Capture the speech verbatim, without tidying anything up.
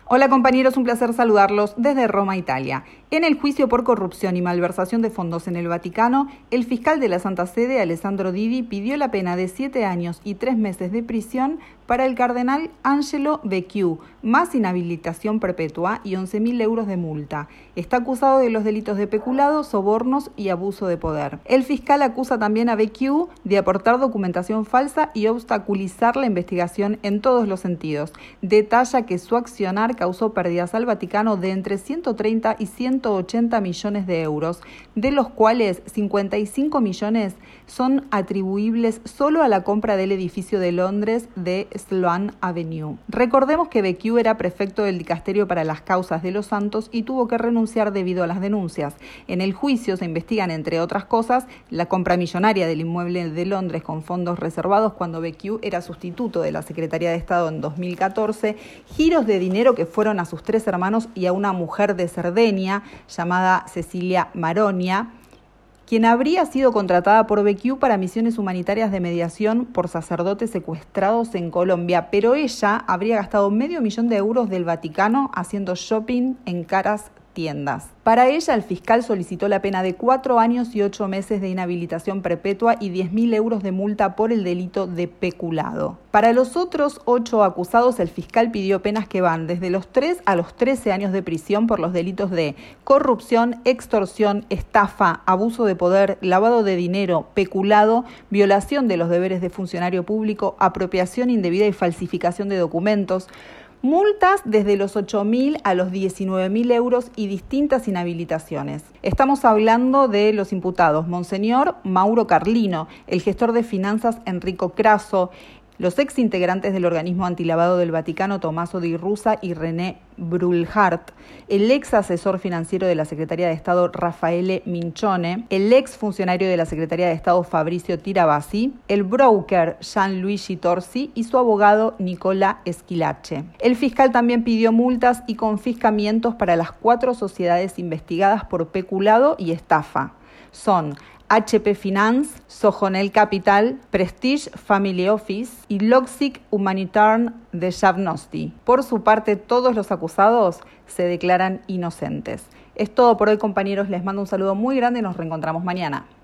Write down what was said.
Hola compañeros, un placer saludarlos desde Roma, Italia. En el juicio por corrupción y malversación de fondos en el Vaticano, el fiscal de la Santa Sede, Alessandro Didi, pidió la pena de siete años y tres meses de prisión para el cardenal Angelo Becciu, más inhabilitación perpetua y once mil euros de multa. Está acusado de los delitos de peculado, sobornos y abuso de poder. El fiscal acusa también a Becciu de aportar documentación falsa y obstaculizar la investigación en todos los sentidos. Detalla que su accionar causó pérdidas al Vaticano de entre ciento treinta y ciento ochenta millones de euros, de los cuales cincuenta y cinco millones son atribuibles solo a la compra del edificio de Londres de Sloane Avenue. Recordemos que Becciu era prefecto del dicasterio para las causas de los santos y tuvo que renunciar debido a las denuncias. En el juicio se investigan, entre otras cosas, la compra millonaria del inmueble de Londres con fondos reservados cuando Becciu era sustituto de la Secretaría de Estado en dos mil catorce, giros de dinero que fueron a sus tres hermanos y a una mujer de Cerdeña llamada Cecilia Maronia, quien habría sido contratada por Becciu para misiones humanitarias de mediación por sacerdotes secuestrados en Colombia, pero ella habría gastado medio millón de euros del Vaticano haciendo shopping en caras tiendas. Para ella, el fiscal solicitó la pena de cuatro años y ocho meses de inhabilitación perpetua y diez mil euros de multa por el delito de peculado. Para los otros ocho acusados, el fiscal pidió penas que van desde los tres a los trece años de prisión por los delitos de corrupción, extorsión, estafa, abuso de poder, lavado de dinero, peculado, violación de los deberes de funcionario público, apropiación indebida y falsificación de documentos, multas desde los ocho mil a los diecinueve mil euros y distintas inhabilitaciones. Estamos hablando de los imputados Monseñor Mauro Carlino, el gestor de finanzas Enrico Crasso, los ex integrantes del organismo antilavado del Vaticano Tommaso Di Russa y René Brulhart, el ex asesor financiero de la Secretaría de Estado Raffaele Minchone, el ex funcionario de la Secretaría de Estado Fabrizio Tirabassi, el broker Gianluigi Torsi y su abogado Nicola Esquilache. El fiscal también pidió multas y confiscamientos para las cuatro sociedades investigadas por peculado y estafa. Son H P Finance, Sojonel Capital, Prestige Family Office y Loxic Humanitaire de Javnosti. Por su parte, todos los acusados se declaran inocentes. Es todo por hoy, compañeros. Les mando un saludo muy grande y nos reencontramos mañana.